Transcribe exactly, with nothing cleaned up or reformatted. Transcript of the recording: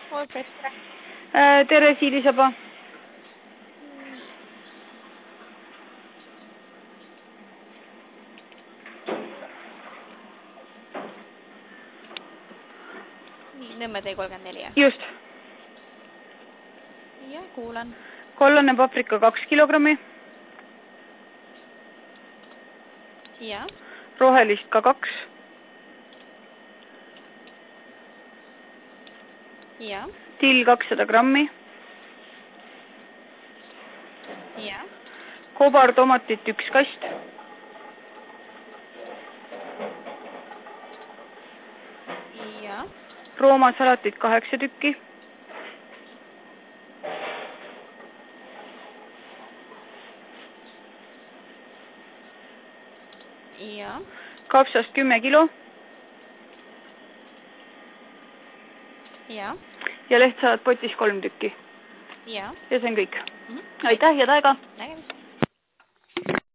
Alfred. Tere, Siilisaba. Nii, Nõmme tee kolmkümmend neli. Just. Ja, kuulan. Kollane paprika kaks kilogrammi. Ja. Rohelist ka kaks. Ja. Till kakssada grammi. Ja. Kobartomatit üks kast. Ja. Rooma salatit kaheksa tükki. Ja. Kapsast kümme kilo. Ja. Ja lehtsalat potis kolm tükki. Ja. Ja see on kõik. Mhm. Aitäh ja taega! Nägemist!